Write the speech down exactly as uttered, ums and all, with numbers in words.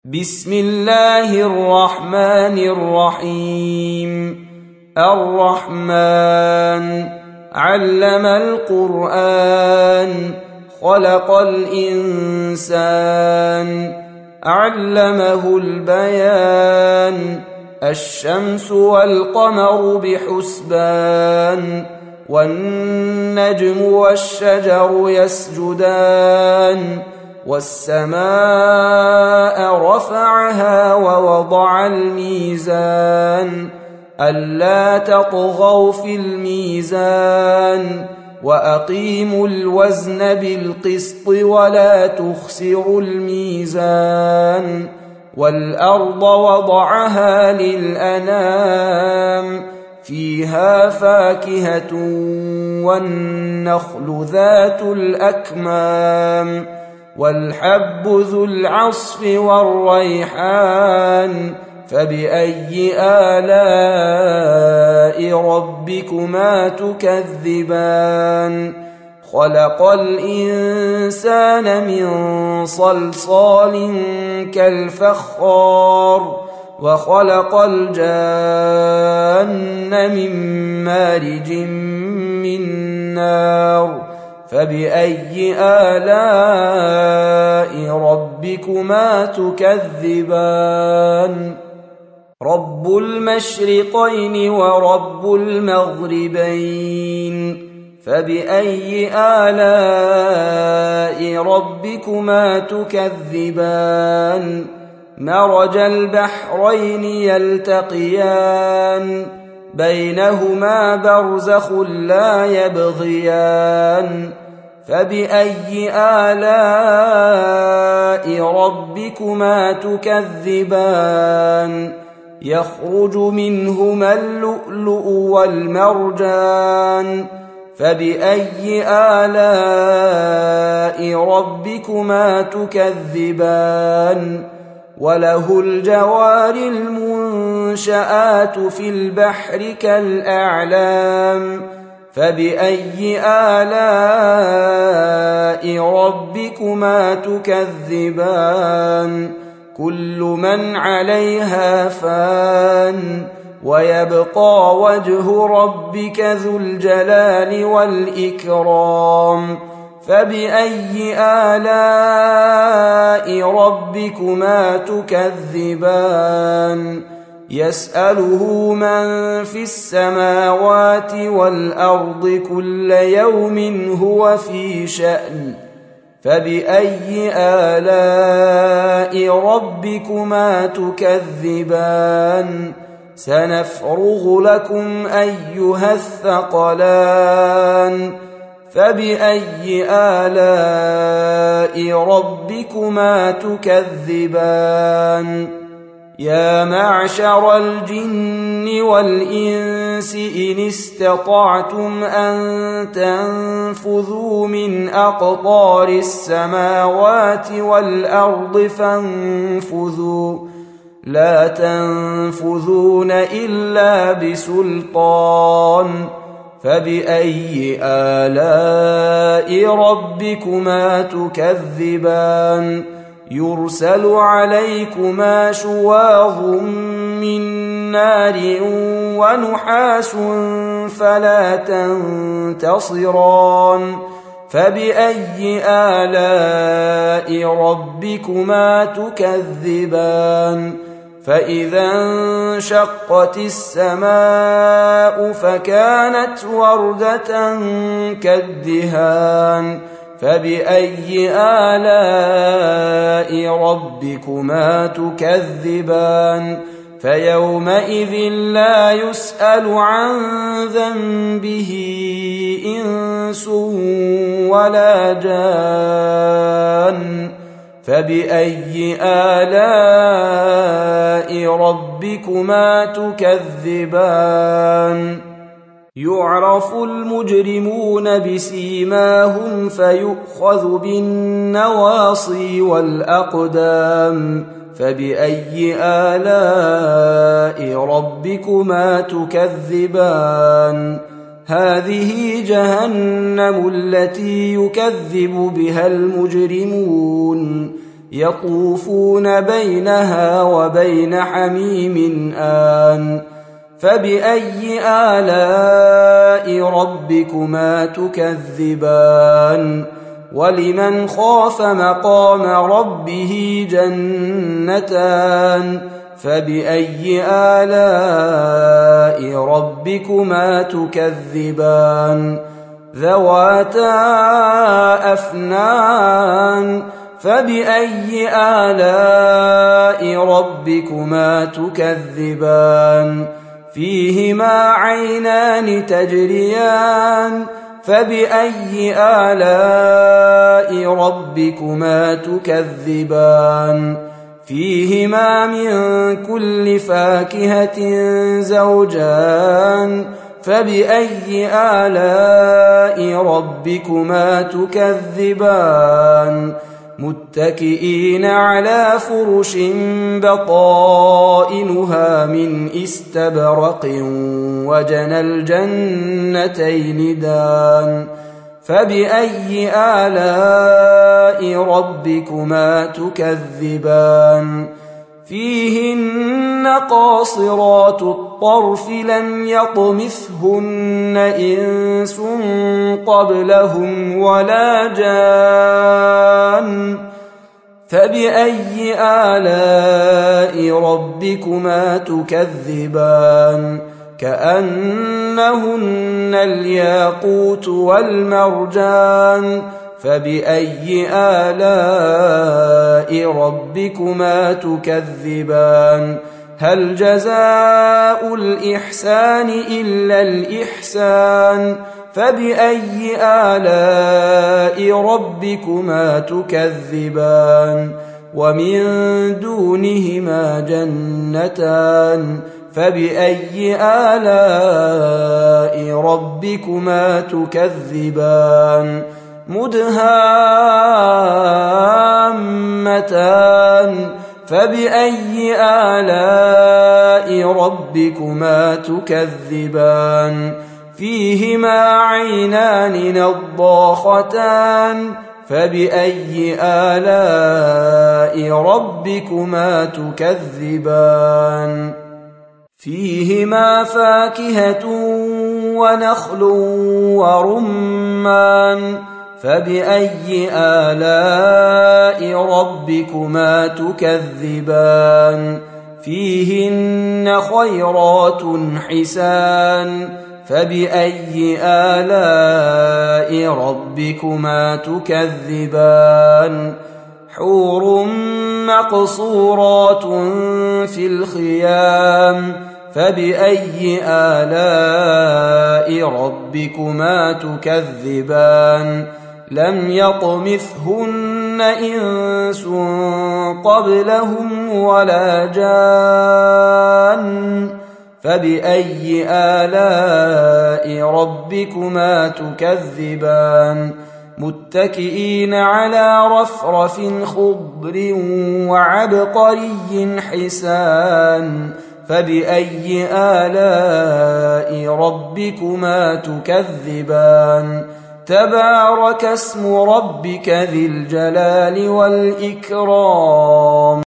بسم الله الرحمن الرحيم. الرحمن علم القرآن خلق الإنسان علمه البيان الشمس والقمر بحسبان والنجم والشجر يسجدان والسماء رفعها ووضع الميزان ألا تطغوا في الميزان وأقيموا الوزن بالقسط ولا تخسروا الميزان والأرض وضعها للأنام فيها فاكهة والنخل ذات الأكمام والحب ذو العصف والريحان فبأي آلاء ربكما تكذبان خلق الإنسان من صلصال كالفخار وخلق الجان من مارج من نار فبأي آلاء ربكما تكذبان رب المشرقين ورب المغربين فبأي آلاء ربكما تكذبان مرج البحرين يلتقيان بينهما برزخ لا يبغيان فبأي آلاء ربكما تكذبان يخرج منهما اللؤلؤ والمرجان فبأي آلاء ربكما تكذبان وله الجوار المنشآت في البحر كالأعلام فبأي آلاء ربكما تكذبان كل من عليها فان ويبقى وجه ربك ذو الجلال والإكرام فبأي آلاء ربكما تكذبان يسأله من في السماوات والأرض كل يوم هو في شأن فبأي آلاء ربكما تكذبان سنفرغ لكم أيها الثقلان فبأي آلاء ربكما تكذبان يا معشر الجن والإنس إن استطعتم أن تنفذوا من أقطار السماوات والأرض فانفذوا لا تنفذون إلا بسلطان فبأي آلاء ربكما تكذبان يرسل عليكما شواظ من نار ونحاس فلا تنتصران فبأي آلاء ربكما تكذبان فإذا انشقت السماء فكانت وردة كالدهان فبأي آلاء ربكما تكذبان فيومئذ لا يسأل عن ذنبه إنس ولا جان فبأي آلاء ربكما تكذبان يعرف المجرمون بسيماهم فيؤخذ بالنواصي والأقدام فبأي آلاء ربكما تكذبان هذه جهنم التي يكذب بها المجرمون يطوفون بينها وبين حميم آن فبأي آلاء ربكما تكذبان ولمن خاف مقام ربه جنتان فبأي آلاء ربكما تكذبان ذواتا أفنان فبأي آلاء ربكما تكذبان فيهما عينان تجريان فبأي آلاء ربكما تكذبان فيهما من كل فاكهة زوجان فبأي آلاء ربكما تكذبان متكئين على فرش بطائنها من استبرق وجنى الجنتين دان فبأي آلاء ربكما تكذبان فيهن قاصرات الطرف لم يطمثهن إنس قبلهم ولا جان فبأي آلاء ربكما تكذبان كأنهن الياقوت والمرجان فبأي آلاء ربكما تكذبان هل جزاء الإحسان إلا الإحسان فبأي آلاء ربكما تكذبان ومن دونهما جنتان فبأي آلاء ربكما تكذبان مدهامتان فبأي آلاء ربكما تكذبان فيهما عينان نضاختان فبأي آلاء ربكما تكذبان فيهما فاكهة ونخل ورمان فبأي آلاء ربكما تكذبان فيهن خيرات حسان فبأي آلاء ربكما تكذبان حور مقصورات في الخيام فبأي آلاء ربكما تكذبان لم يطمثهن إنس قبلهم ولا جان فبأي آلاء ربكما تكذبان متكئين على رفرف خضر وعبقري حسان فبأي آلاء ربكما تكذبان تبارك اسم ربك ذي الجلال والإكرام